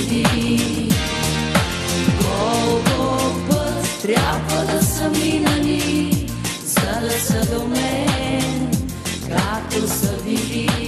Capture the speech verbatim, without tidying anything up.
съди. Колко път трябва да са минали, за да са до мен, както са били.